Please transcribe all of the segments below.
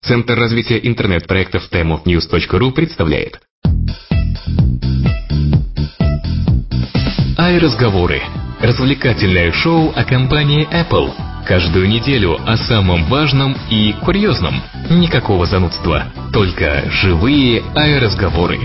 Центр развития интернет-проектов timeofnews.ru представляет iRazговоры. Развлекательное шоу о компании Apple. Каждую неделю о самом важном и курьезном. Никакого занудства, только живые iRazговоры.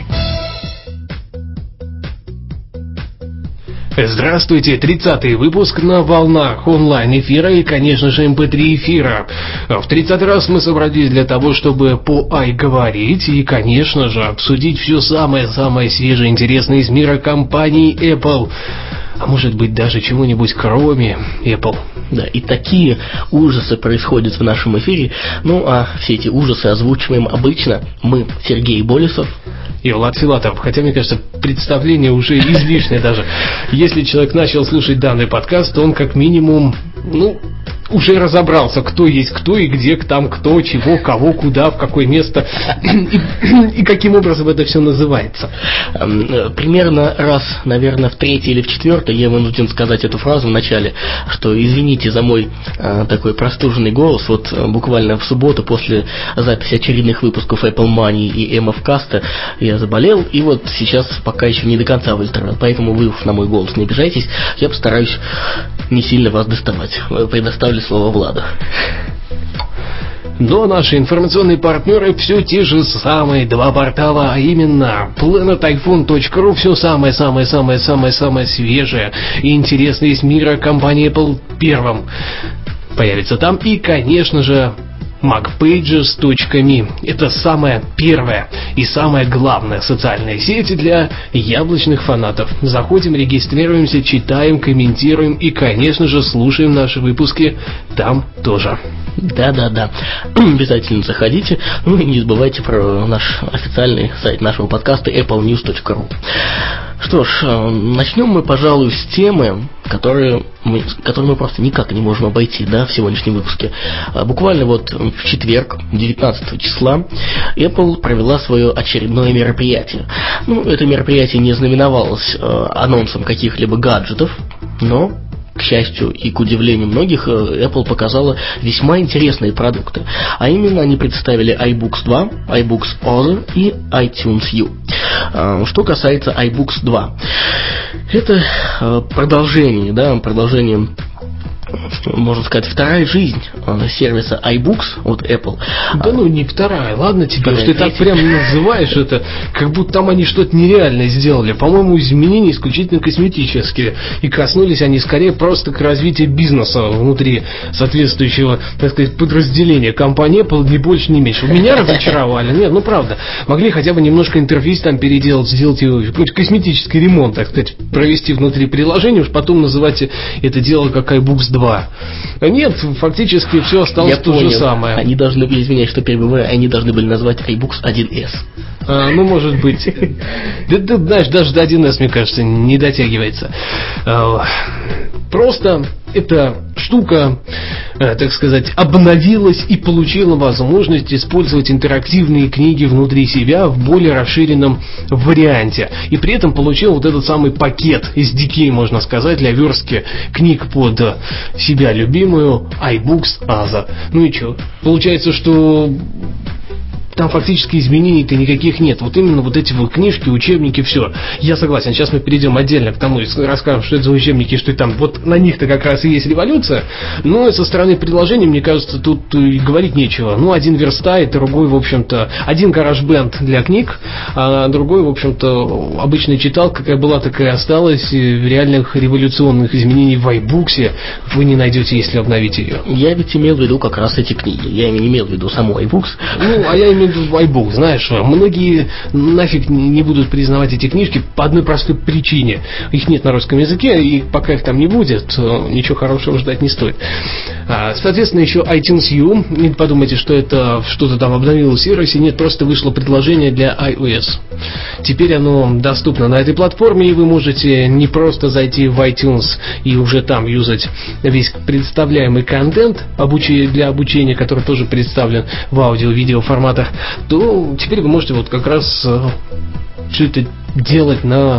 Здравствуйте, 30-й выпуск на волнах онлайн-эфира и, конечно же, MP3 эфира. В 30-й раз мы собрались для того, чтобы говорить и, конечно же, обсудить все самое-самое свежее и интересное из мира компании Apple. А может быть, даже чего-нибудь кроме Apple. Да, и такие ужасы происходят в нашем эфире. Ну, а все эти ужасы озвучиваем обычно мы, Сергей Болесов и Влад Филатов. Хотя, мне кажется, представление уже излишнее даже. Если человек начал слушать данный подкаст, то он как минимум, уже разобрался, кто есть кто и где там кто, чего, кого, куда, в какое место и каким образом это все называется. Примерно раз, наверное, в 3-й или в 4-й я вынужден сказать эту фразу в начале, что извините за мой такой простуженный голос. Вот буквально в субботу после записи очередных выпусков Apple Money и MFcast я заболел, и вот сейчас пока еще не до конца выздоровел, поэтому вы уж на мой голос не обижайтесь, я постараюсь не сильно вас доставать. Предоставлю слово Владу. Но наши информационные партнеры все те же самые два портала, а именно planetiphone.ru, все самое-самое-самое-самое-самое свежее и интересное из мира компании Apple первым появится там, и, конечно же, macpages.me. Это самая первая и самая главная социальная сеть для яблочных фанатов. Заходим, регистрируемся, читаем, комментируем и, конечно же, слушаем наши выпуски там тоже. Да. Обязательно заходите. Ну и не забывайте про наш официальный сайт нашего подкаста applenews.ru. Что ж, начнем мы, пожалуй, с темы, которую мы просто никак не можем обойти, в сегодняшнем выпуске. Буквально вот в четверг, 19 числа, Apple провела свое очередное мероприятие. Это мероприятие не знаменовалось анонсом каких-либо гаджетов, но, к счастью и к удивлению многих, Apple показала весьма интересные продукты. А именно, они представили iBooks 2, iBooks Other и iTunes U. Что касается iBooks 2, это продолжение, можно сказать, вторая жизнь сервиса iBooks от Apple. Да не вторая, ладно тебе, что ты так прям называешь это, как будто там они что-то нереальное сделали. По-моему, изменения исключительно косметические, и коснулись они скорее просто к развитию бизнеса внутри соответствующего, так сказать, подразделения компании Apple, ни больше, ни меньше. Меня разочаровали, нет, правда, могли хотя бы немножко интерфейс там переделать, сделать его, какой-то косметический ремонт, так сказать, провести внутри приложения, уж потом называть это дело как iBooks 2. Нет, фактически все осталось то же самое. Они должны были, извиняюсь, что перебиваю, они должны были назвать iBooks 1S. Может быть. Да, знаешь, даже до 1С, мне кажется, не дотягивается. Просто эта штука, так сказать, обновилась и получила возможность использовать интерактивные книги внутри себя в более расширенном варианте. И при этом получил вот этот самый пакет SDK, можно сказать, для верстки книг под себя любимую iBooks Other. И что? Получается, что там фактически изменений-то никаких нет. Вот именно вот эти вот книжки, учебники, все. Я согласен, сейчас мы перейдем отдельно к тому и расскажем, что это за учебники, что там. Вот на них-то как раз и есть революция. Но со стороны предложений, мне кажется, тут и говорить нечего. Один верстает, другой, в общем-то, один GarageBand для книг, а другой, в общем-то, обычная читалка, какая была, такая осталась. Реальных революционных изменений в iBooks вы не найдете, если обновить ее. Я ведь имел в виду как раз эти книги. Я не имел в виду саму iBooks. А я имею в виду iBook, знаешь, многие нафиг не будут признавать эти книжки по одной простой причине. Их нет на русском языке, и пока их там не будет, ничего хорошего ждать не стоит. Соответственно, еще iTunes U. Не подумайте, что это что-то там обновилось в сервисе. Нет, просто вышло предложение для iOS. Теперь оно доступно на этой платформе, и вы можете не просто зайти в iTunes и уже там юзать весь представляемый контент для обучения, который тоже представлен в аудио-видео форматах, то теперь вы можете вот как раз все это делать на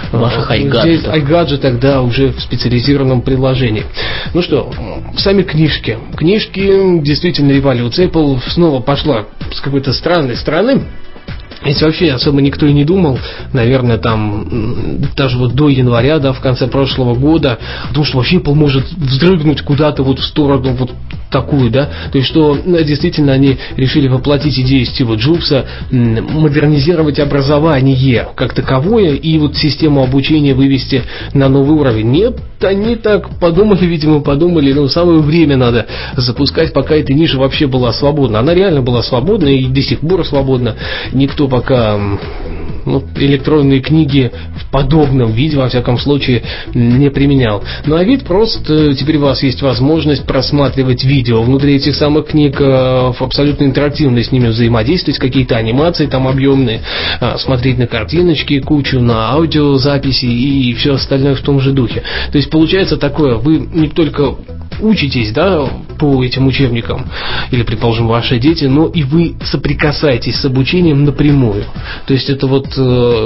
ваших iGadget'ах. iGadget'ах, да, уже в специализированном приложении. Ну что, сами книжки. Книжки, действительно, революция. Apple снова пошла с какой-то странной стороны. Ведь вообще особо никто и не думал, наверное, там, даже вот до января, да, в конце прошлого года, потому что вообще Apple может вздрыгнуть куда-то вот в сторону вот такую, да, то есть что действительно они решили воплотить идею Стива Джобса, модернизировать образование как таковое и вот систему обучения вывести на новый уровень. Нет, они так подумали, видимо, самое время надо запускать, пока эта ниша вообще была свободна. Она реально была свободна и до сих пор свободна. Никто пока электронные книги в подобном виде, во всяком случае, не применял. Ну а вид просто, теперь у вас есть возможность просматривать видео внутри этих самых книг, абсолютно интерактивно с ними взаимодействовать, какие-то анимации там объемные, смотреть на картиночки, кучу на аудиозаписи и все остальное в том же духе. То есть получается такое, вы не только учитесь, да, по этим учебникам, или, предположим, ваши дети, но и вы соприкасаетесь с обучением напрямую. То есть это вот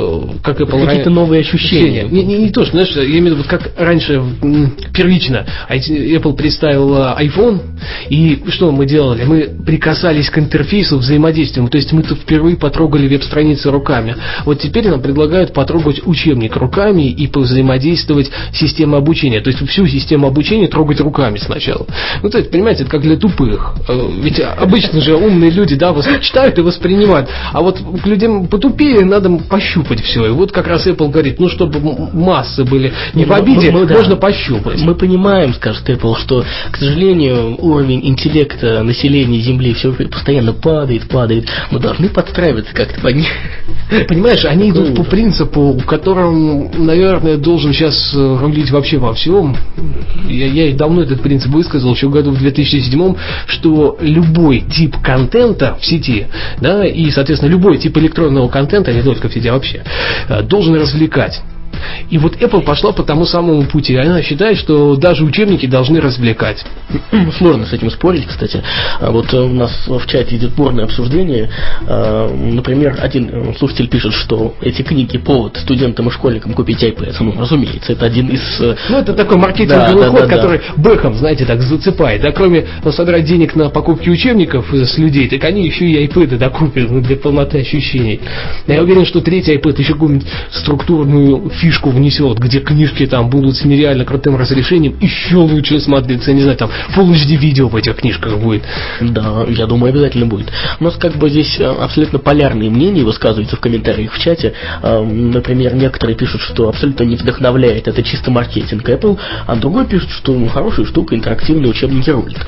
как Apple... Какие-то новые ощущения. Не то, что, знаешь, я имею в виду, вот как раньше первично Apple представил iPhone, и что мы делали? Мы прикасались к интерфейсу, взаимодействием, то есть мы-то впервые потрогали веб-страницы руками. Вот теперь нам предлагают потрогать учебник руками и повзаимодействовать с системой обучения. То есть всю систему обучения трогать руками сначала. Ну, то есть, понимаете, это как для тупых. Ведь обычно же умные люди, да, читают и воспринимают. А вот к людям потупее надо пощупать все. И вот как раз Apple говорит, чтобы массы были не в обиде, можно пощупать. Мы понимаем, скажет Apple, что, к сожалению, уровень интеллекта населения Земли все постоянно падает. Мы должны подстраиваться как-то под них. Понимаешь, они идут по принципу, которым, наверное, должен сейчас рулить вообще во всем. Я и давно этот принцип высказал, еще году в 2007, что любой тип контента в сети, да, и, соответственно, любой тип электронного контента, не только в сети, а вообще, должен развлекать. И вот Apple пошла по тому самому пути. Она считает, что даже учебники должны развлекать. Сложно с этим спорить, кстати. Вот у нас в чате идет бурное обсуждение. Например, один слушатель пишет, что эти книги повод студентам и школьникам купить iPad. Ну, разумеется, это один из... это такой маркетинговый ход, который Бэхэм, знаете, так зацепает. Да, кроме собирать денег на покупки учебников с людей, так они еще и iPad докупят для полноты ощущений. Я уверен, что третий iPad еще какую-нибудь структурную фишку внесет, где книжки там будут с нереально крутым разрешением, еще лучше смотрится, не знаю, там Full HD видео в этих книжках будет. Да, я думаю, обязательно будет. У нас как бы здесь абсолютно полярные мнения высказываются в комментариях в чате. Например, некоторые пишут, что абсолютно не вдохновляет, это чисто маркетинг Apple, а другой пишет, что хорошая штука, интерактивные учебники рулит.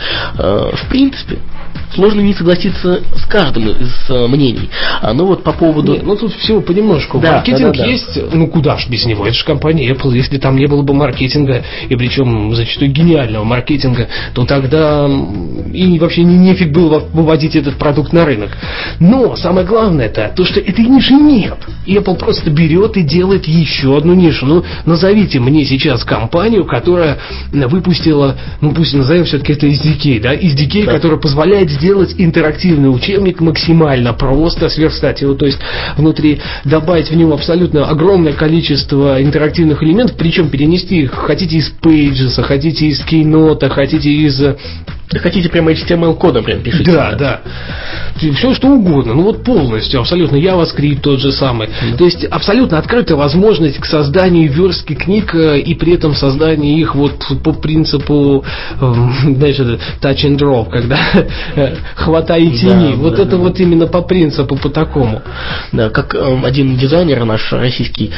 В принципе, сложно не согласиться с каждым из мнений. Но вот по поводу... тут всего понемножку. Маркетинг есть, куда ж без него? Это же компания Apple. Если там не было бы маркетинга, и причем зачастую гениального маркетинга, то тогда и вообще нефиг было выводить этот продукт на рынок. Но самое главное это то, что этой ниши нет. И Apple просто берет и делает еще одну нишу. Назовите мне сейчас компанию, которая выпустила, пусть назовем все-таки это SDK, да, SDK, который позволяет сделать интерактивный учебник максимально просто, сверхстатью, то есть внутри добавить в него абсолютно огромное количество интерактивных элементов, причем перенести их хотите из Pages, хотите из Keynote, хотите из... Хотите прямо HTML-кодом прям пишите. Да. Все что угодно. Полностью, абсолютно. JavaScript тот же самый. То есть абсолютно открытая возможность к созданию верстки книг и при этом созданию их вот по принципу, знаешь, touch and draw, когда хватай и тяни. Это вот именно по принципу, по такому. Да, как один дизайнер наш российский,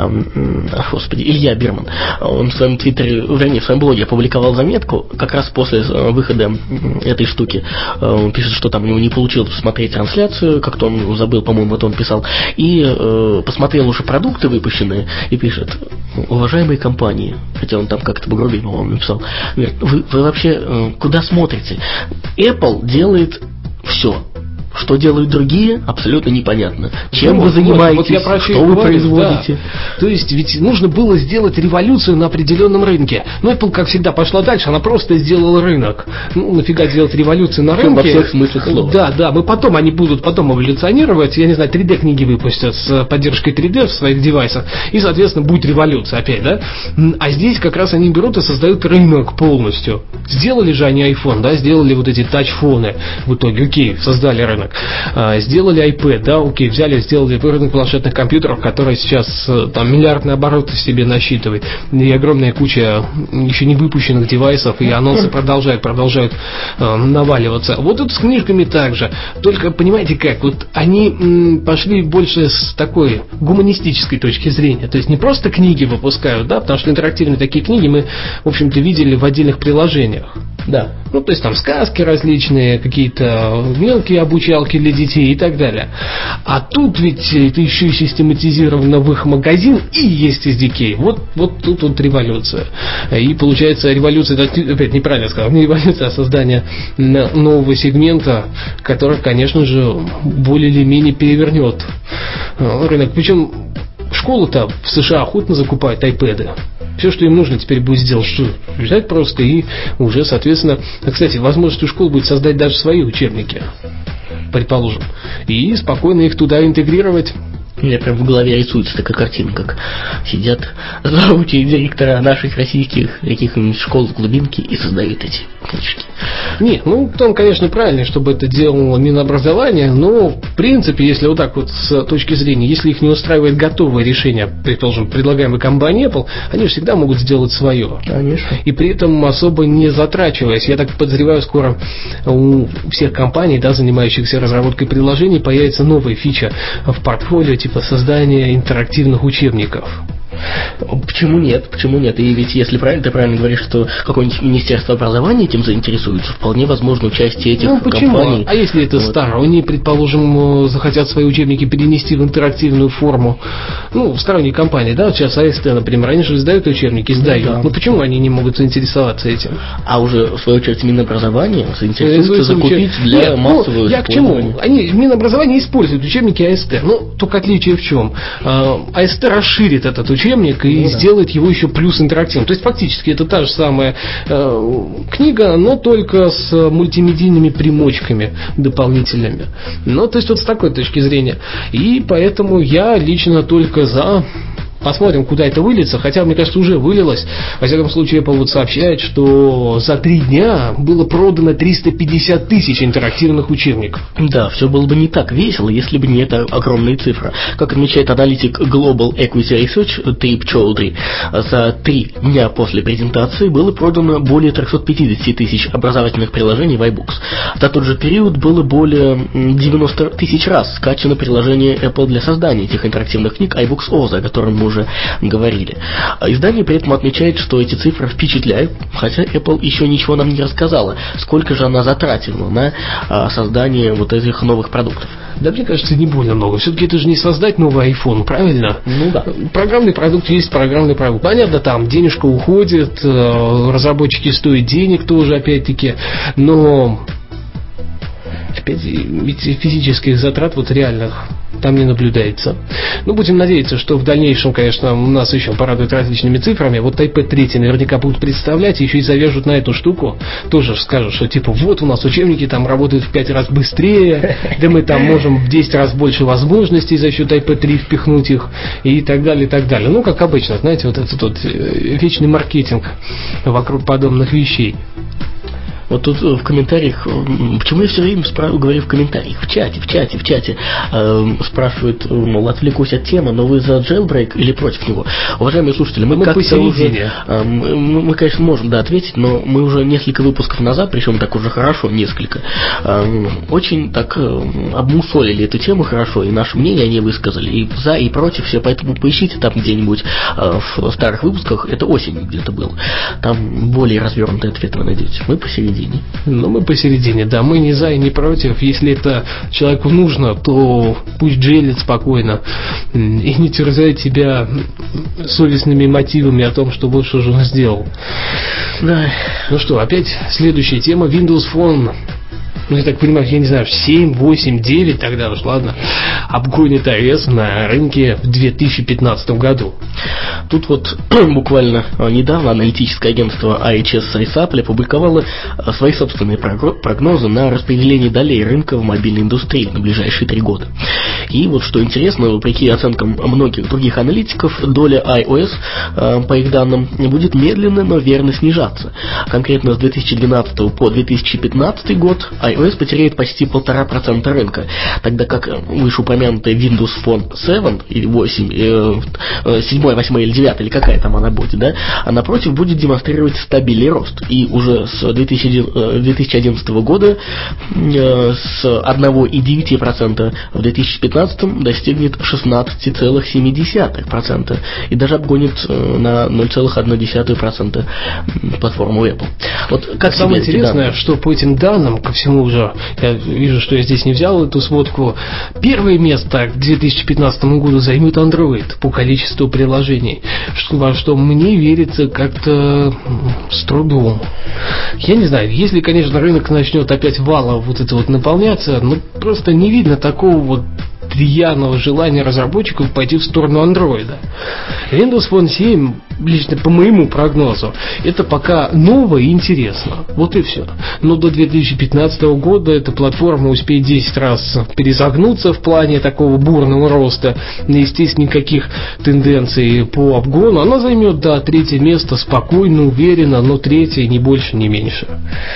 Илья Бирман, он в своем твиттере, в своем блоге опубликовал заметку как раз после выхода этой штуки. Он пишет, что там у него не получилось посмотреть трансляцию, как-то он забыл, по-моему, это он писал, и посмотрел уже продукты выпущенные, и пишет: уважаемые компании, хотя он там как-то погрубее, по-моему, написал, говорит, вы вообще куда смотрите? Apple делает все, что делают другие, абсолютно непонятно. Чем вы Вот занимаетесь, я про что вы производите. Да. То есть ведь нужно было сделать революцию на определенном рынке. Но Apple, как всегда, пошла дальше, она просто сделала рынок. Ну, нафига делать революцию на рынке? Во всех смыслах слова. Да, они будут потом эволюционировать, я не знаю, 3D-книги выпустят с поддержкой 3D в своих девайсах, и, соответственно, будет революция опять, да? А здесь как раз они берут и создают рынок полностью. Сделали же они iPhone, да, сделали вот эти тачфоны в итоге, окей, создали рынок. Сделали iPad, да, окей, сделали рынок планшетных компьютеров, который сейчас там миллиардные обороты в себе насчитывает, и огромная куча еще не выпущенных девайсов, и анонсы продолжают наваливаться. Вот тут с книжками также. Только, понимаете как, вот они пошли больше с такой гуманистической точки зрения. То есть не просто книги выпускают, да, потому что интерактивные такие книги мы, в общем-то, видели в отдельных приложениях. Да. Ну, то есть там сказки различные, какие-то мелкие обучалки для детей и так далее. А тут ведь это еще и систематизировано в их магазин, и есть SDK. Вот тут вот революция. И получается революция, опять неправильно сказал, не революция, а создание нового сегмента, который, конечно же, более или менее перевернет рынок. Причем школы-то в США охотно закупают iPad'ы. Все, что им нужно теперь будет сделать, что взять просто и уже, соответственно, кстати, возможность у школ будет создать даже свои учебники, предположим, и спокойно их туда интегрировать. У меня прям в голове рисуется такая картина, как сидят заучие директора наших российских каких-нибудь школ в глубинке и создают эти книжки. Нет, там, конечно, правильно, чтобы это делало Минобразование, но, в принципе, если вот так вот с точки зрения, если их не устраивает готовое решение, предположим, предлагаемой компанией Apple, они же всегда могут сделать свое. Конечно. И при этом особо не затрачиваясь. Я так подозреваю, скоро у всех компаний, да, занимающихся разработкой приложений, появится новая фича в портфолио, типа создания интерактивных учебников. Почему нет? И ведь если ты правильно говоришь, что какое-нибудь Министерство образования этим заинтересуется, вполне возможно участие этих компаний. А если это сторонние, предположим, захотят свои учебники перенести в интерактивную форму, сторонние компании, да, вот сейчас АСТ, например, они же издают учебники, издают. Да. Почему они не могут заинтересоваться этим? А уже, в свою очередь, Минобразование заинтересуется закупить для массового я к чему? Минобразование используют учебники АСТ, только отличие в чем? АСТ расширит этот учебник и сделает его еще плюс интерактивным. То есть фактически это та же самая книга, но только с мультимедийными примочками дополнительными. То есть вот с такой точки зрения. И поэтому я лично только за. Посмотрим, куда это выльется, хотя, мне кажется, уже вылилось. Во всяком случае, Apple вот сообщает, что за 3 дня было продано 350 тысяч интерактивных учебников. Да, все было бы не так весело, если бы не эта огромная цифра. Как отмечает аналитик Global Equity Research Трip Чоудри, за 3 дня после презентации было продано более 350 тысяч образовательных приложений в iBooks. За тот же период было более 90 тысяч раз скачано приложение Apple для создания этих интерактивных книг iBooks OZ, о котором мы уже говорили. Издание при этом отмечает, что эти цифры впечатляют, хотя Apple еще ничего нам не рассказала, сколько же она затратила на создание вот этих новых продуктов. Да, мне кажется, не больно много. Все-таки это же не создать новый iPhone, правильно? Да. Программный продукт есть программный продукт. Понятно, там денежка уходит, разработчики стоят денег тоже, опять-таки, но опять, ведь физических затрат вот реальных там не наблюдается. Будем надеяться, что в дальнейшем, конечно, нас еще порадуют различными цифрами. Вот iPad 3 наверняка будут представлять, еще и завяжут на эту штуку. Тоже скажут, что типа вот у нас учебники там работают в 5 раз быстрее, да мы там можем в 10 раз больше возможностей за счет iPad 3 впихнуть их и так далее, и так далее. Как обычно, знаете, вот этот вот вечный маркетинг вокруг подобных вещей. Вот тут в комментариях, почему я все время говорю в комментариях, в чате, спрашивают, мол, отвлекусь от темы, но вы за jailbreak или против него? Уважаемые слушатели, мы как-то уже, мы, конечно, можем, ответить, но мы уже несколько выпусков назад, причем так уже хорошо, несколько, очень так обмусолили эту тему хорошо, и наше мнение они высказали, и за, и против, все, поэтому поищите там где-нибудь в старых выпусках, это осенью где-то было, там более развернутый ответ вы найдете, мы посередине. Мы посередине, да, мы не за и не против. Если это человеку нужно, то пусть джейлит спокойно и не терзает тебя совестными мотивами о том, что вот что же он сделал. Да. Опять следующая тема. Windows Phone ну, я так понимаю, я не знаю, 7, 8, 9, тогда уж ладно, обгонит iOS на рынке в 2015 году. Тут вот буквально недавно аналитическое агентство IHS Resapp опубликовало свои собственные прогнозы на распределение долей рынка в мобильной индустрии на ближайшие 3 года. И вот что интересно, вопреки оценкам многих других аналитиков, доля iOS, по их данным, будет медленно, но верно снижаться. Конкретно с 2012 по 2015 год iOS потеряет почти 1,5% рынка, тогда как вышеупомянутая Windows Phone 7 или 8, 7, 8 или 9, или какая там она будет, да, а напротив будет демонстрировать стабильный рост. И уже с 2011 года с 1,9% в 2015 достигнет 16,7% и даже обгонит на 0,1% платформу Apple. Вот как самое интересное, что по этим данным, ко всему уже, я вижу, что я здесь не взял эту сводку, первое место к 2015 году займет Android по количеству приложений, во что мне верится как-то с трудом. Я не знаю, если, конечно, рынок начнет опять валом вот это вот наполняться, ну просто не видно такого вот рьяного желания разработчиков пойти в сторону андроида. Windows Phone 7, лично по моему прогнозу, это пока ново и интересно. Вот и все. Но до 2015 года эта платформа успеет 10 раз перезагнуться в плане такого бурного роста. Естественно, никаких тенденций по обгону. Она займет, да, 3-е место спокойно, уверенно, но 3-е, ни больше, ни меньше.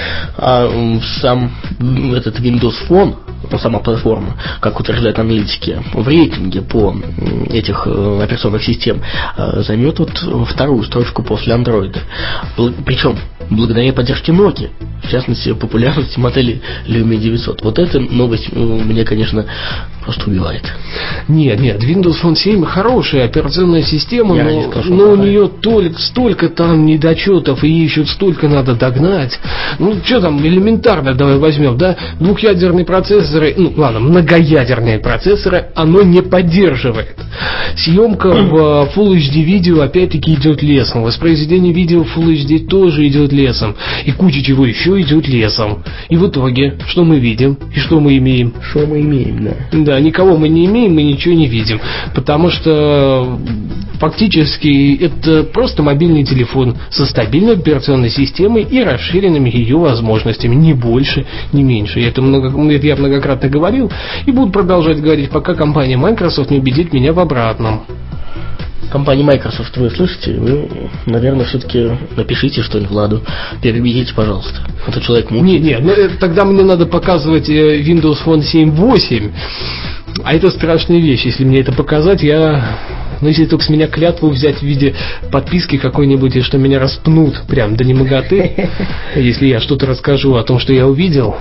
А сам этот Windows Phone, сама платформа, как утверждают аналитики, в рейтинге по этих операционных систем займет вот 2-ю строчку после Android. Причем благодаря поддержке Nokia, в частности, популярности модели Lumia 900. Вот эта новость меня, конечно, просто убивает. Нет, Windows Phone 7 хорошая операционная система, но у нее столько там недочетов, и ей еще столько надо догнать. Ну, что там, элементарно, давай возьмем, да, двухъядерные процессоры, ну, ладно, многоядерные процессоры, оно не поддерживает. Съемка в Full HD видео, опять-таки, идет лесом. Воспроизведение видео в Full HD тоже идет лесом. И куча чего еще идет лесом. И в итоге, что мы видим? И что мы имеем? Что мы имеем, да. Да, никого мы не имеем, мы ничего не видим. Потому что фактически это просто мобильный телефон со стабильной операционной системой и расширенными ее возможностями. Ни больше, ни меньше. Это я многократно говорил и буду продолжать говорить, пока компания Microsoft не убедит меня в обратном. Компания Microsoft, вы слышите? Вы, наверное, все-таки напишите что-нибудь Владу. Переведите, пожалуйста. Это человек мучает. Нет, тогда мне надо показывать Windows Phone 7.8. А это страшная вещь. Если мне это показать, если только с меня клятву взять в виде подписки какой-нибудь, и что меня распнут прям до немоготы, если я что-то расскажу о том, что я увидел.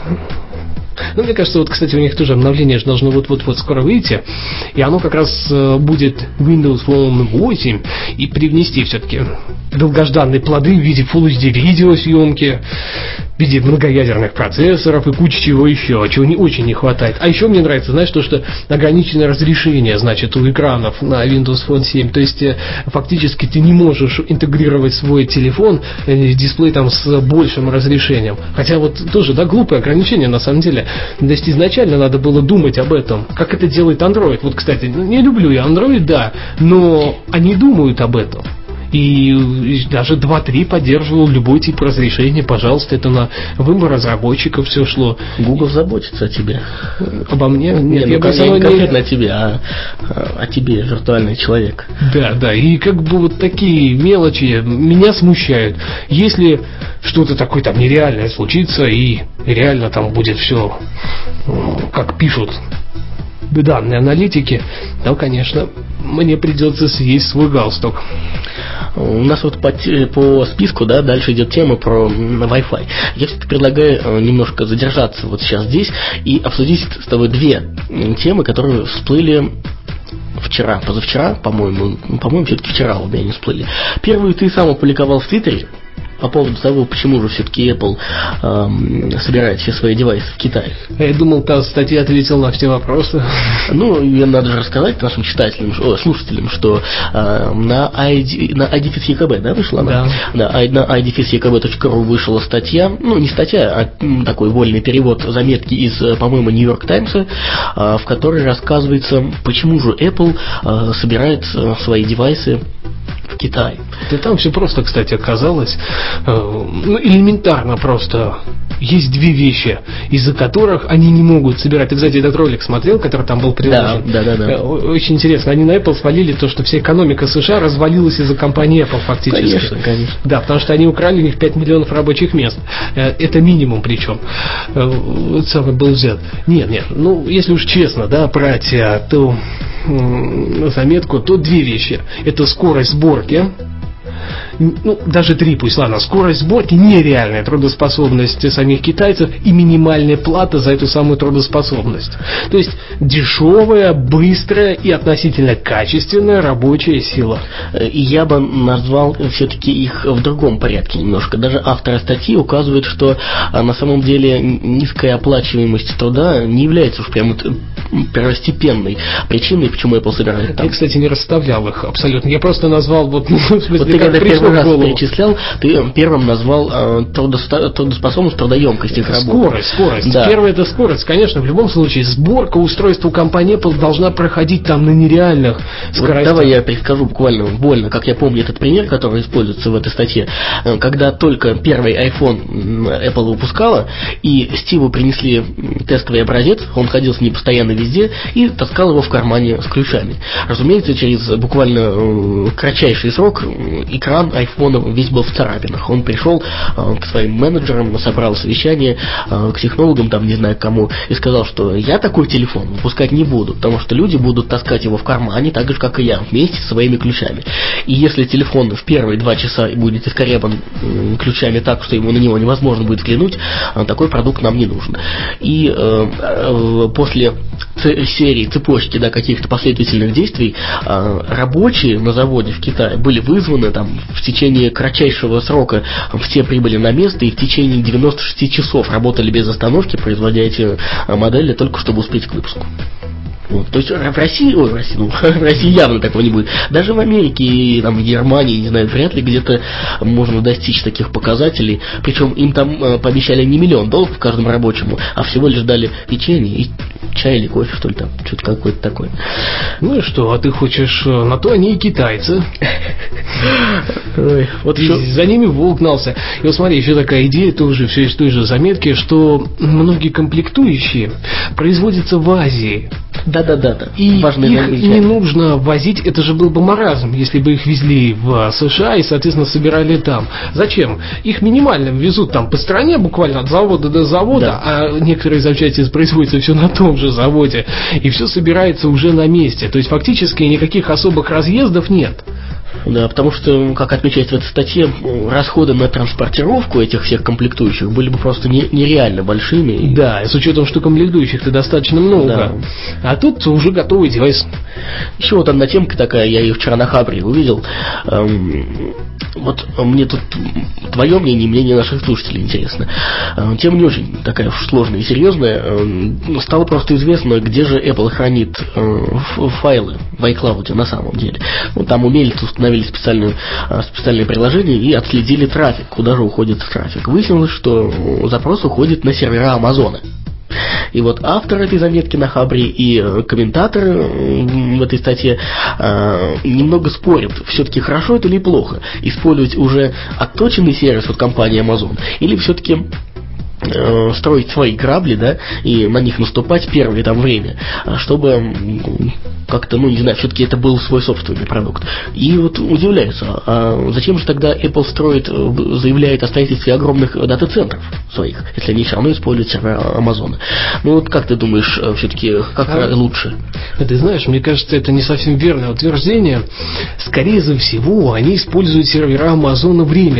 Ну, мне кажется, вот, кстати, у них тоже обновление же должно вот-вот скоро выйти, и оно как раз будет Windows Phone 8 и привнести все-таки долгожданные плоды в виде Full HD видеосъемки, в виде многоядерных процессоров и куча чего еще, чего очень не хватает. А еще мне нравится, знаешь, что ограниченное разрешение, значит, у экранов на Windows Phone 7. То есть, фактически ты не можешь интегрировать свой телефон, дисплей там с большим разрешением. Хотя вот тоже, да, глупое ограничение на самом деле. То есть, изначально надо было думать об этом, как это делает Android. Вот, кстати, не люблю я Android, да, но они думают об этом. И даже 2.3 поддерживал любой тип разрешения. Пожалуйста, это на выбор разработчиков все шло. Google заботится о тебе. Обо мне? Нет, я не конкретно о тебе, а о тебе, виртуальный человек. Да, и как бы вот такие мелочи меня смущают. Если что-то такое там нереальное случится, и реально там будет все, как пишут данные аналитики, то, конечно, мне придется съесть свой галстук. У нас вот по списку, да, дальше идет тема про Wi-Fi. Я все-таки предлагаю немножко задержаться вот сейчас здесь и обсудить с тобой 2 темы, которые всплыли позавчера, по-моему, все-таки вчера у меня не всплыли. Первую ты сам опубликовал в Твиттере. по поводу того, почему же все-таки Apple собирает все свои девайсы в Китае. Я думал, та статья ответила на все вопросы. Ну, надо же рассказать нашим читателям, слушателям, что на IDFIS-EKB, да, вышла она? Да. На IDFIS-EKB.ru вышла статья, ну, не статья, а такой вольный перевод заметки из, по-моему, New York Times, в которой рассказывается, почему же Apple собирает свои девайсы в Китае. Да там все просто, кстати, оказалось. Элементарно просто. Есть две вещи, из-за которых они не могут собирать. Ты, кстати, этот ролик смотрел, который там был приложен? Да. Очень интересно. Они на Apple свалили то, что вся экономика США развалилась из-за компании Apple фактически. Конечно. Да, потому что они украли у них 5 миллионов рабочих мест. Это минимум причем. Самый был взят. Нет. Ну, если уж честно, да, брать ту заметку, то две вещи. Это скорость сборки. Ну, даже три, пусть, ладно. Скорость сборки, нереальная трудоспособность самих китайцев и минимальная плата за эту самую трудоспособность. То есть дешевая, быстрая и относительно качественная рабочая сила. И я бы назвал все-таки их в другом порядке немножко. Даже авторы статьи указывают, что на самом деле низкая оплачиваемость труда не является уж прям первостепенной причиной, почему Apple собирает там. Я, кстати, не расставлял их абсолютно. Я просто назвал в смысле, вот ты когда первый раз перечислял, ты первым назвал трудоспособность, трудоемкость их работы. Скорость. Да. Первое — это скорость. Конечно, в любом случае, сборка устройства компании Apple должна проходить там на нереальных скоростях. Вот давай я перескажу буквально вольно, как я помню этот пример, который используется в этой статье. Когда только первый iPhone Apple выпускала, и Стиву принесли тестовый образец, он ходил с ним постоянно везде и таскал его в кармане с ключами. Разумеется, через буквально кратчайший срок экран айфона весь был в царапинах. Он пришел к своим менеджерам, собрал совещание, к технологам, там не знаю к кому, и сказал, что я такой телефон выпускать не буду, потому что люди будут таскать его в кармане, так же, как и я, вместе со своими ключами. И если телефон в первые 2 часа будет искорябан ключами так, что на него невозможно будет взглянуть, такой продукт нам не нужен. И после серии, цепочки, да, каких-то последовательных действий, рабочие на заводе в Китае были вызваны там в течение кратчайшего срока, все прибыли на место и в течение 96 часов работали без остановки, производя эти модели только чтобы успеть к выпуску. Вот. То есть в России, в России явно такого не будет. Даже в Америке и там, в Германии, не знаю, вряд ли где-то можно достичь таких показателей. Причем им там пообещали не $1 миллион каждому рабочему, а всего лишь дали печенье и чай или кофе, что ли там, что-то какое-то такое. Ну и что, а ты хочешь, на то они и китайцы. Вот за ними волк гнался. И вот смотри, еще такая идея тоже, все из той же заметки, что многие комплектующие производятся в Азии. Да. И их не нужно возить, это же был бы маразм, если бы их везли в США и, соответственно, собирали там. Зачем? Их минимально везут там по стране, буквально от завода до завода, да. А некоторые запчасти производятся все на том же заводе, и все собирается уже на месте. То есть, фактически, никаких особых разъездов нет. Да, потому что, как отмечается в этой статье, расходы на транспортировку этих всех комплектующих были бы просто нереально большими. Да, с учетом, что комплектующих-то достаточно много. Да. А тут уже готовый девайс. Еще вот одна темка такая, я ее вчера на Хабре увидел. Вот мне тут твое мнение наших слушателей интересно. Тема не очень такая сложная и серьезная. Стало просто известно, где же Apple хранит файлы в iCloud на самом деле. Вот там умельцы установили специальное приложение и отследили трафик, куда же уходит трафик. Выяснилось, что запрос уходит на сервера Амазона. И вот автор этой заметки на Хабре и комментатор в этой статье немного спорят, все-таки хорошо это или плохо, использовать уже отточенный сервис от компании Amazon, или все-таки строить свои грабли, да, и на них наступать первое там время, чтобы как-то, не знаю, все-таки это был свой собственный продукт. И вот удивляются, а зачем же тогда Apple заявляет о строительстве огромных дата-центров своих, если они все равно используют сервера Амазона? Ну вот как ты думаешь, все-таки как лучше? Ты знаешь, мне кажется, это не совсем верное утверждение. Скорее всего, они используют сервера Амазона временно.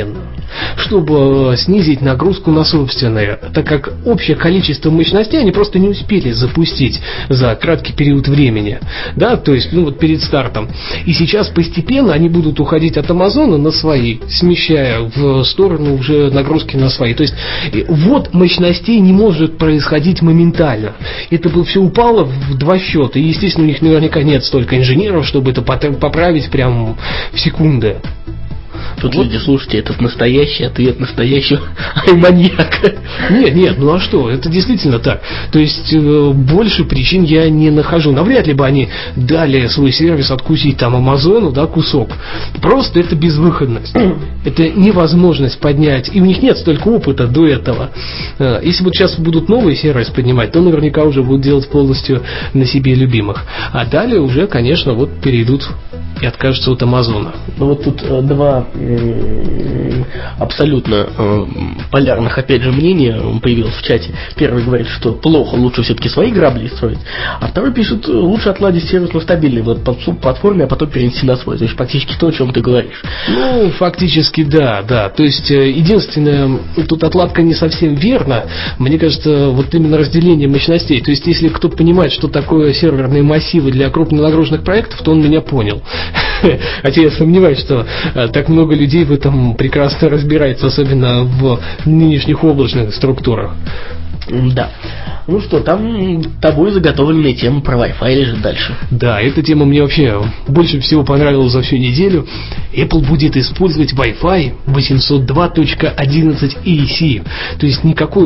чтобы снизить нагрузку на собственные, так как общее количество мощностей они просто не успели запустить за краткий период времени, да, то есть, перед стартом. И сейчас постепенно они будут уходить от Амазона на свои, смещая в сторону уже нагрузки на свои. То есть, вот мощностей не может происходить моментально. Это бы все упало в 2 счета, и, естественно, у них наверняка нет столько инженеров, чтобы это поправить прям в секунды. Тут люди, слушайте, это настоящий ответ настоящего маньяка. Нет, ну а что, это действительно так. То есть больше причин я не нахожу. Навряд ли бы они дали свой сервис откусить там Амазону, да, кусок. Просто это безвыходность. Это невозможность поднять. И у них нет столько опыта до этого. Если вот сейчас будут новый сервис поднимать, то наверняка уже будут делать полностью на себе любимых. А далее уже, конечно, вот перейдут и откажутся от Амазона. Ну вот тут два абсолютно полярных, опять же, мнения появилось в чате. Первый говорит, что плохо, лучше все-таки свои грабли строить. А второй пишет, лучше отладить сервис на стабильной платформе, а потом перенести на свой. То есть фактически то, о чем ты говоришь. Ну, фактически да. То есть единственное, тут отладка не совсем верна. Мне кажется, вот именно разделение мощностей. То есть если кто понимает, что такое серверные массивы для крупнонагруженных проектов, то он меня понял. Хотя я сомневаюсь, что так много людей в этом прекрасно разбирается, особенно в нынешних облачных структурах. Да. Ну что, там тобой заготовленная тема про Wi-Fi лежит дальше. Да, эта тема мне вообще больше всего понравилась за всю неделю. Apple будет использовать Wi-Fi 802.11 EC. То есть никакой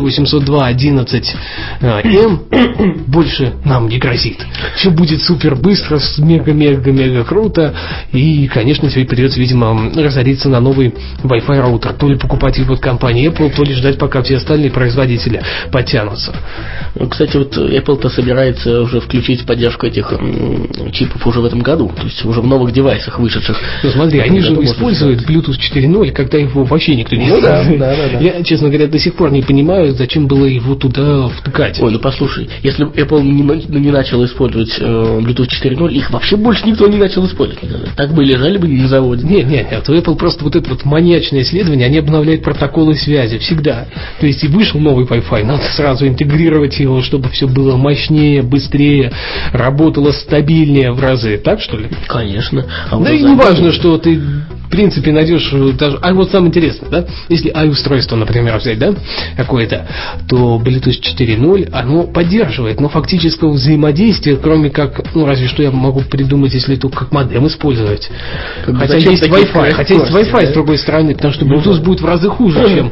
802.11n больше нам не грозит. Все будет супер быстро, мега-мега-мега круто. И, конечно, тебе придется, видимо, разориться на новый Wi-Fi роутер. То ли покупать его от компании Apple, то ли ждать, пока все остальные производители подтянутся. Кстати, вот Apple-то собирается уже включить поддержку этих чипов уже в этом году, то есть уже в новых девайсах вышедших. Ну смотри, они же используют Bluetooth 4.0, когда его вообще никто не знает. Да. Я, честно говоря, до сих пор не понимаю, зачем было его туда втыкать. Ой, ну послушай, если Apple не начал использовать Bluetooth 4.0, их вообще больше никто не начал использовать. Так бы лежали бы на заводе. Нет, у Apple просто вот это вот маньячное исследование, они обновляют протоколы связи всегда. То есть и вышел новый Wi-Fi, надо сразу интегрировать его, чтобы все было мощнее, быстрее, работало стабильнее в разы. Так, что ли? Конечно. Да и не важно, что ты в принципе найдешь даже... А вот самое интересное, да? Если i-устройство, например, взять, да, какое-то, то Bluetooth 4.0, оно поддерживает, но фактического взаимодействия, кроме как, разве что я могу придумать, если только как модем использовать. Хотя есть Wi-Fi, с другой стороны, потому что Bluetooth будет в разы хуже, чем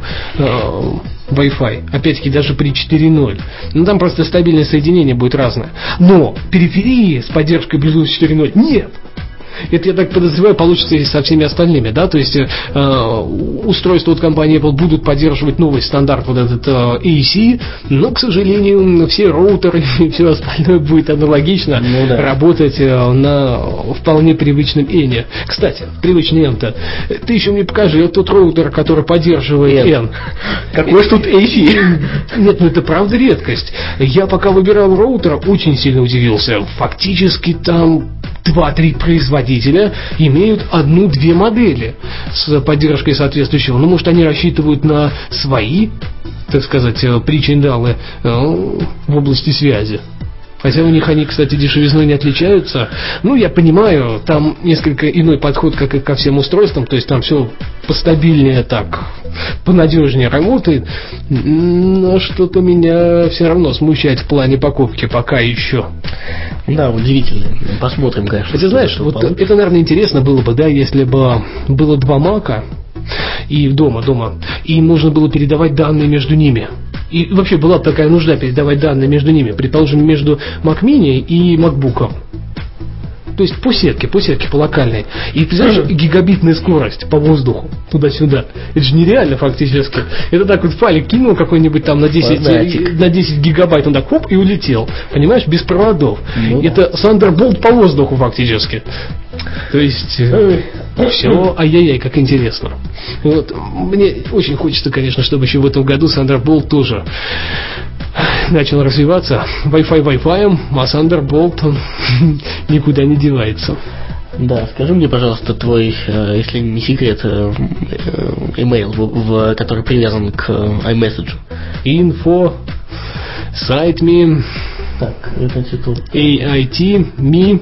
Wi-Fi. Опять-таки, даже при 4.0. Ну, там просто стабильное соединение будет разное. Но периферии с поддержкой Bluetooth 4.0 нет. Это, я так подозреваю, получится и со всеми остальными, да, то есть устройства от компании Apple будут поддерживать новый стандарт вот этот AEC, но, к сожалению, все роутеры и все остальное будет аналогично работать на вполне привычном N. Кстати, привычный N-то, ты еще мне покажи тот роутер, который поддерживает N. Какой же тут AEC? Нет, это правда редкость. Я пока выбирал роутер, очень сильно удивился. Фактически там 2-3 производителя имеют 1-2 модели с поддержкой соответствующего. Ну, может, они рассчитывают на свои, так сказать, причиндалы в области связи. Хотя у них они, кстати, дешевизной не отличаются. Ну, я понимаю, там несколько иной подход, как и ко всем устройствам. То есть там все постабильнее так, понадежнее работает. Но что-то меня все равно смущает в плане покупки пока еще. Да, удивительно. Посмотрим, конечно. Хотя, знаешь, вот получится. Это, наверное, интересно было бы, да, если бы было 2 Мака и дома, и нужно было передавать данные между ними. И вообще была бы такая нужда передавать данные между ними, предположим, между Mac Mini и MacBook. То есть по сетке, по локальной. И ты знаешь, гигабитная скорость по воздуху туда-сюда. Это же нереально фактически. Это так вот файлик кинул какой-нибудь там на 10 гигабайт, он так хоп и улетел. Понимаешь, без проводов. Это Thunderbolt по воздуху фактически. То есть все, ай-яй-яй, как интересно. Вот, мне очень хочется, конечно, чтобы еще в этом году Thunderbolt тоже начал развиваться. Wi-Fi Wi-Fi, а Thunderbolt никуда не девается. Да, скажи мне, пожалуйста, твой, если не секрет, email, который привязан к iMessage. Info, сайт.me, Так, значит, тут... AIT.me,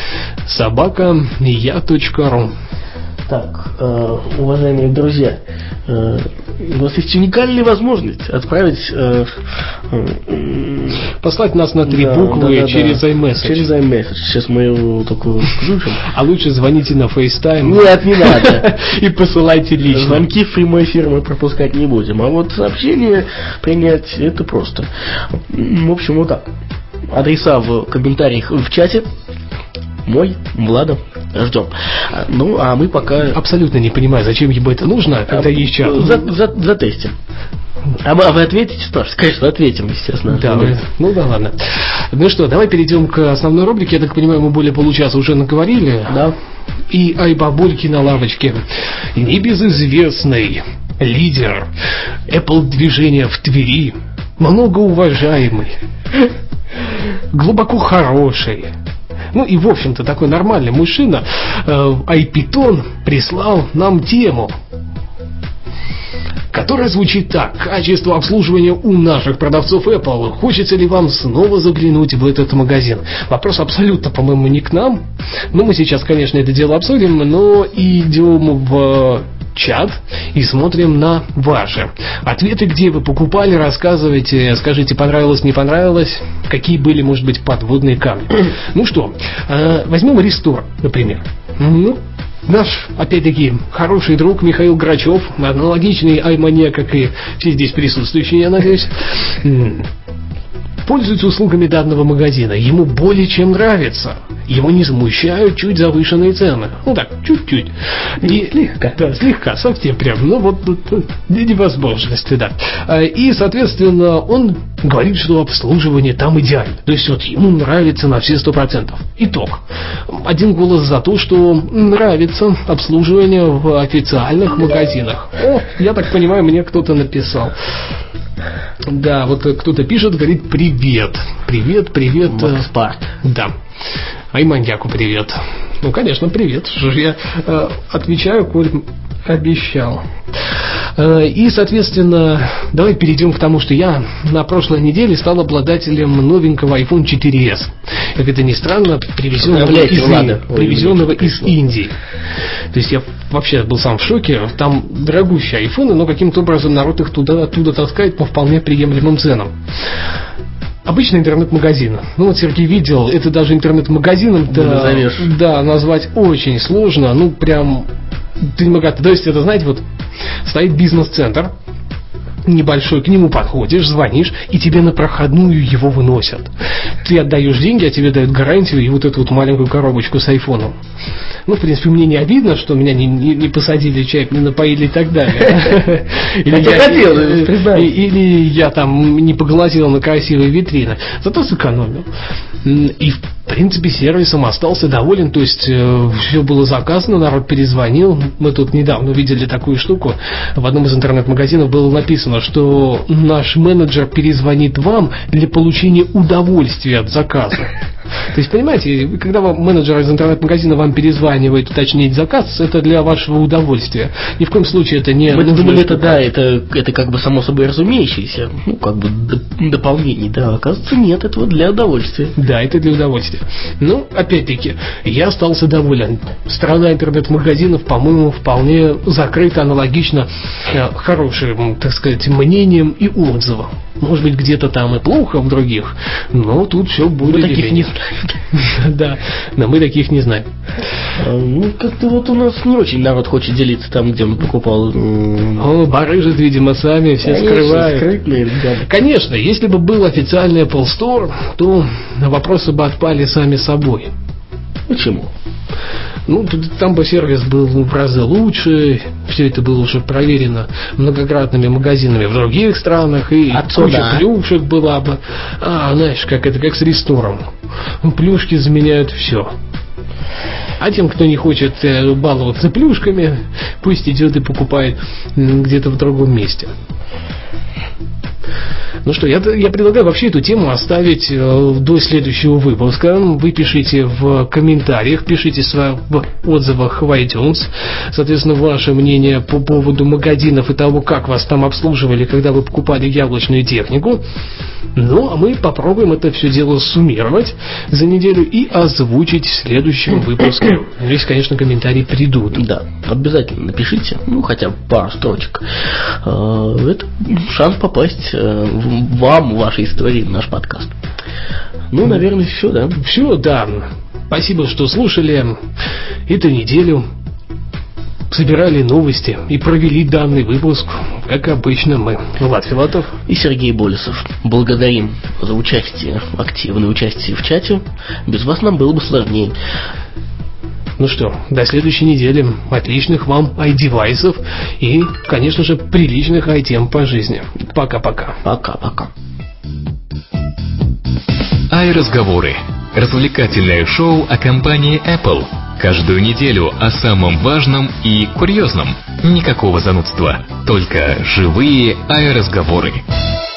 @я.ру. Так, уважаемые друзья, у вас есть уникальная возможность отправить... послать нас на 3 буквы через iMessage. Через iMessage. Сейчас мы его только включим. А лучше звоните на FaceTime. Нет, не надо. И посылайте лично. Звонки в прямой эфир мы пропускать не будем. А вот сообщение принять это просто. В общем, вот так. Адреса в комментариях в чате. Мой, Влада, ждем. Ну, а мы пока... Абсолютно не понимаю, зачем ему это нужно, когда есть чат. Затестим. А вы ответите, спрашиваете? Конечно, ответим, естественно. Да, ну да ладно. Ну что, давай перейдем к основной рубрике. Я так понимаю, мы более получаса уже наговорили. Да. И ай бабульки на лавочке. Небезызвестный лидер Apple движения в Твери, многоуважаемый, глубоко хороший, ну и в общем-то такой нормальный мужчина, iPython прислал нам тему, которая звучит так: качество обслуживания у наших продавцов Apple. Хочется ли вам снова заглянуть в этот магазин? Вопрос абсолютно, по-моему, не к нам. Но мы сейчас, конечно, это дело обсудим, но идем в чат и смотрим на ваши ответы, где вы покупали, рассказывайте, скажите, понравилось, не понравилось, какие были, может быть, подводные камни. Ну что, возьмем Restore, например. Наш, опять-таки, хороший друг Михаил Грачев, аналогичный iMania, как и все здесь присутствующие, я надеюсь, пользуется услугами данного магазина. Ему более чем нравится. Его не смущают чуть завышенные цены. Ну так, чуть-чуть. И слегка. Да, слегка, совсем прям. Ну вот невозможности, да. И, соответственно, он говорит, что обслуживание там идеально. То есть вот ему нравится на все 100%. Итог. Один голос за то, что нравится обслуживание в официальных магазинах. О, я так понимаю, мне кто-то написал. Да, вот кто-то пишет, говорит: привет. Привет. Макспарт. Да. Айманьяку привет. Ну, конечно, привет. Что же я отвечаю, коль обещал. И, соответственно, давай перейдем к тому, что я на прошлой неделе стал обладателем новенького iPhone 4s. Как это ни странно, привезенного из Индии. То есть я вообще был сам в шоке. Там дорогущие айфоны, но каким-то образом народ их оттуда таскает по вполне приемлемым ценам. Обычный интернет-магазин. Ну вот Сергей видел, это даже интернет-магазином назвать очень сложно. Ну прям то есть это, знаете, вот стоит бизнес-центр небольшой, к нему подходишь, звонишь, и тебе на проходную его выносят. Ты отдаешь деньги, а тебе дают гарантию и вот эту вот маленькую коробочку с айфоном. Ну, в принципе, мне не обидно, что меня не посадили, чай не напоили и так далее. Или я там не поглазел на красивые витрины. Зато сэкономил. И, в принципе, сервисом остался доволен. То есть, все было заказано, народ перезвонил. Мы тут недавно видели такую штуку. В одном из интернет-магазинов было написано, что наш менеджер перезвонит вам для получения удовольствия от заказа. То есть, понимаете, когда менеджер из интернет-магазина вам перезванивает уточнить заказ, это для вашего удовольствия. Ни в коем случае это не... Мы думали, это как бы само собой разумеющееся, ну, как бы дополнение, да, оказывается, нет, это вот для удовольствия. Да, это для удовольствия. Ну, опять-таки, я остался доволен. Страна интернет-магазинов, по-моему, вполне закрыта аналогично хорошим, так сказать, мнением и отзывам. Может быть, где-то там и плохо в других, но тут все более... Мы таких не знаем. Да, но мы таких не знаем. Ну, как-то вот у нас не очень народ хочет делиться там, где он покупал. Барыжат, видимо, сами, все скрывают. Скрытные, да. Конечно, если бы был официальный Apple Store, то вопросы бы отпали сами собой. Почему? Ну, там бы сервис был в разы лучше, все это было уже проверено многократными магазинами в других странах, и куча плюшек была бы. Знаешь, как это, как с Рестором. Плюшки заменяют все. А тем, кто не хочет баловаться плюшками, пусть идет и покупает где-то в другом месте. Ну что, я предлагаю вообще эту тему оставить до следующего выпуска. Вы пишите в комментариях, пишите в отзывах в iTunes, соответственно, ваше мнение по поводу магазинов и того, как вас там обслуживали, когда вы покупали яблочную технику. Ну, а мы попробуем это все дело суммировать за неделю и озвучить в следующем выпуске. Если, конечно, комментарии придут. Да, обязательно напишите, хотя бы пару строчек. Это шанс попасть вам, в вашей истории, в наш подкаст. Наверное, все, да? Все, да. Спасибо, что слушали эту неделю. Собирали новости и провели данный выпуск, как обычно, мы, Влад Филатов и Сергей Болесов. Благодарим за активное участие в чате. Без вас нам было бы сложнее. Ну что, до следующей недели. Отличных вам i-девайсов и, конечно же, приличных i-тем по жизни. Пока-пока. Пока-пока. iRazговоры. Развлекательное шоу о компании Apple. Каждую неделю о самом важном и курьезном. Никакого занудства. Только живые iRazговоры.